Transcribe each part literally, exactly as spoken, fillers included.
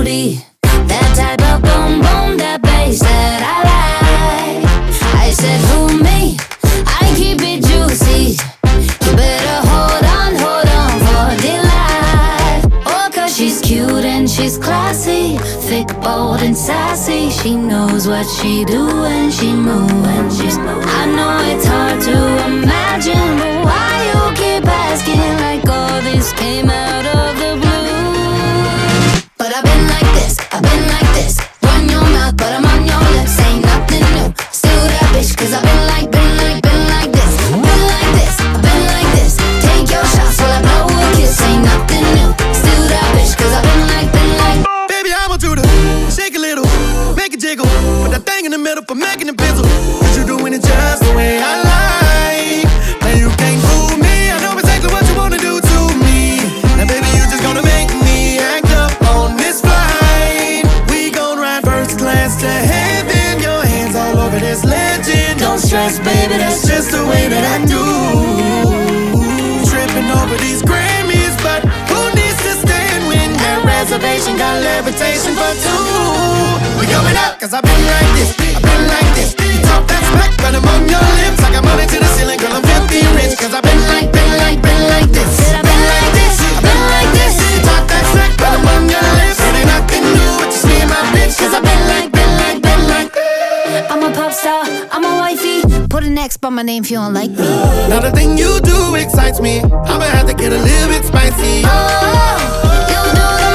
booty, that type of boom boom, that bass that I like. I said, who me? I keep it juicy. You better hold on, hold on for dear life. Oh, cause she's cute and she's classy, thick, bold and sassy. She knows what she do when she move, when she's moving. I know it's hard to imagine, but why you keep asking like all this came out of the blue? But I've been like this, I've been like this. Run your mouth, but I'm on your lips. Ain't nothing new, still that bitch. Cause I've been like, been like, been like this. Been like this, I've been like this. Take your shots while I blow a kiss. Ain't nothing new, still that bitch. Cause I've been like, been like. Baby, I want you to shake a little, make it jiggle. Put that thing in the middle for making it bizzle. Cause you doing it just the way I like. Now you can't fool me, I know exactly what you wanna do to me. Now baby, you just gonna make me act up on this flight. We gon' ride first class to heaven. Your hands all over this legend. Don't stress, baby, that's just the way that I do. Tripping over these Grammys, but who needs to stand when that reservation got levitation for two? We going up, cause I've been like this, I've been like this. You talk that smack, but I'm on your lips. I got money to the ceiling, girl, I'm filthy rich. Cause I've been like, been like, been like this. I've been like this, I've been like this. You talk that smack, but I'm on your lips. It ain't nothing new, it's just me and my bitch. Cause I've been like, been like, been like. I'm a pop star, I'm a wifey. Put an X by my name if you don't like me. Now the thing you do excites me. I'ma have to get a little bit spicy. Oh, you do the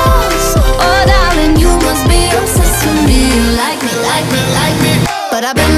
most. Oh, darling, you must be obsessed with me. You like me, like me, like me. But I've been